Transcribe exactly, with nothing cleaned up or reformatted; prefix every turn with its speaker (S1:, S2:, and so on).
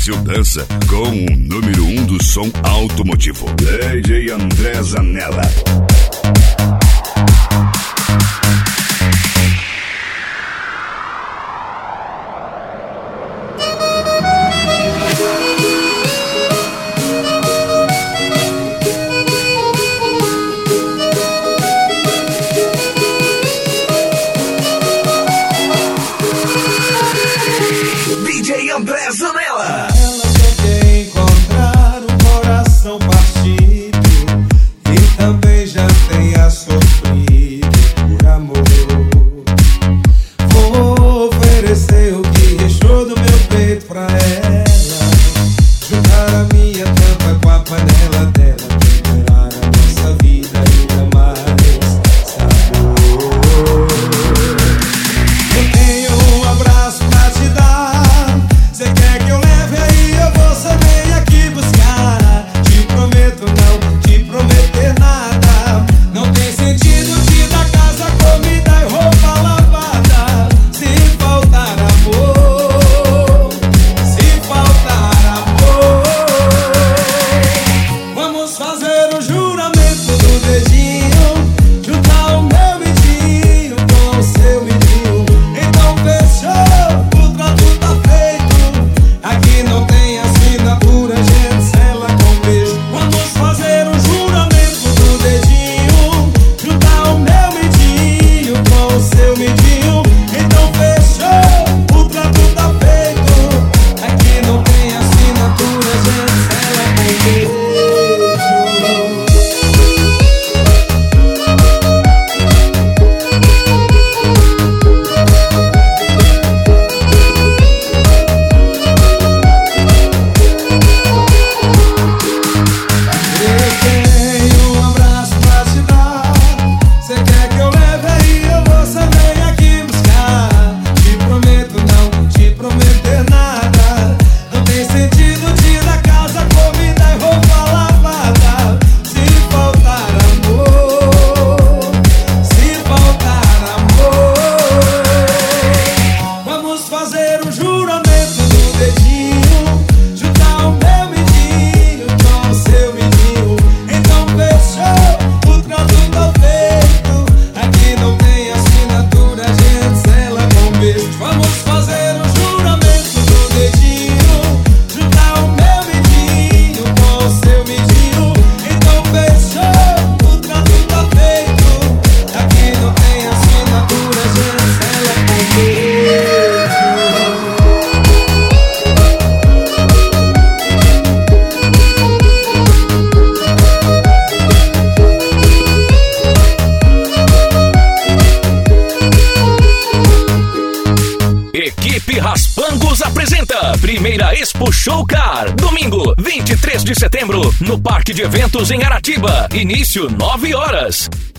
S1: Brasil dança com o número um do som automotivo, D J André Zanella.
S2: D J André Zanella.
S3: Ela só quer encontrar um coração partido e também já tenha sofrido por amor. Vou oferecer o que restou do meu peito pra ela, juntar a minha tampa com a panela dela, temperar a nossa vida ainda mais sabor. Eu tenho um abraço pra te dar. Cê quer que eu leve aí, eu vou, cê vem aqui buscar. Te prometo não te prometer nada. Não tem sentido te dar casa, comida e roupa lavada. Se faltar amor, se faltar amor, vamos fazer o juramento do dedinho, juntar o meu midinho com o seu midinho. Então fechou, o trato tá feito. Aqui não tem assinatura, gente, sela com beijo. Vamos fazer um juramento do dedinho, juntar o meu midinho com o seu midinho. Então fechou, o trato tá feito. Aqui não tem assinatura, gente, sela com beijo. Eu tenho um abraço pra te dar. Cê quer que eu leve aí, eu vou, cê vem aqui buscar. Te prometo não te prometer nada. Não tem sentido te dar casa, comida e roupa lavada. Se faltar amor, se faltar amor, vamos fazer um juramento do dedinho, juntar o meu midinho com o seu midinho. Então fechou, o trato tá feito. Aqui não tem assinatura, gente, sela com beijo. Vamos fazer um juramento do dedinho, juntar o meu midinho com o seu midinho. Então fechou, o trato tá feito. Aqui não tem assinatura, gente, sela com beijo.
S4: Equipe Raspangos apresenta Primeira Expo Show Car, domingo, vinte e três de setembro, no Parque de Eventos em Aratiba. Início nove horas.